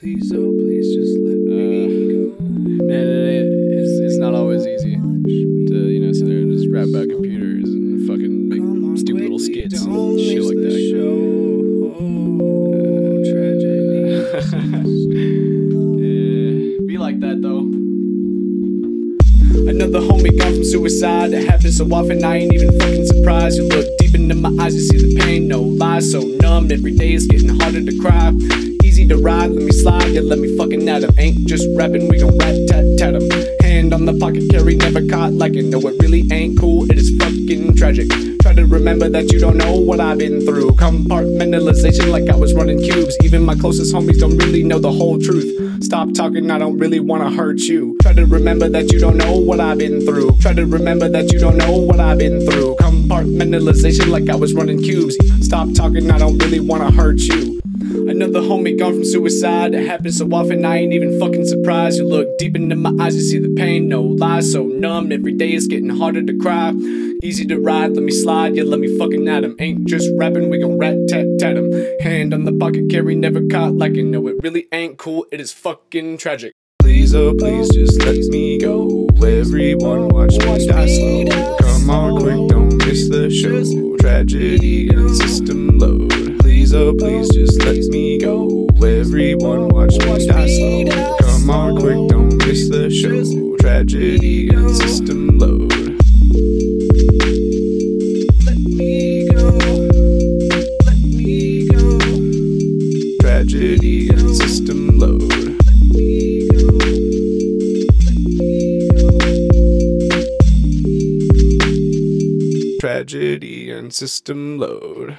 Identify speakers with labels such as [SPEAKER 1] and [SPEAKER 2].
[SPEAKER 1] Please, oh, please just let me go.
[SPEAKER 2] It's not always easy to, sit there and just rap about computers and fucking make stupid little skits and shit like that. Be like that though. Another homie gone from suicide. It happens so often I ain't even fucking surprised. You look deep into my eyes, you see the pain, no lies. So numb, every day it's getting harder to cry. Easy to ride, let me slide, yeah, let me fucking at 'em. Ain't just rapping, we gon' rat-tat-tat 'em. Hand on the pocket, carry, never caught like it. No, it really ain't cool, it is fucking tragic. Try to remember that you don't know what I've been through. Compartmentalization like I was running cubes. Even my closest homies don't really know the whole truth. Stop talking, I don't really wanna hurt you. Try to remember that you don't know what I've been through. Try to remember that you don't know what I've been through. Compartmentalization like I was running cubes. Stop talking, I don't really wanna hurt you. Another homie gone from suicide. It happens so often I ain't even fucking surprised. You look deep into my eyes, you see the pain, no lies. So numb, every day it's getting harder to cry. Easy to ride, let me slide, yeah, let me fucking at 'em. Ain't just rapping, we gon' rat-tat-tat 'em. Hand on the pocket, carry, never caught like it. No, it really ain't cool, it is fucking tragic. Please, oh please, just let me go. Everyone watch me die slow. Come on quick, don't miss the show. Tragedy and system load. Please, oh please, just let me go. Everyone watch me die slow. Come on quick, don't miss the show. Tragedy and system load. Let me go. Let me go. Tragedy and system load. Let me go. Let me go. Tragedy and system load.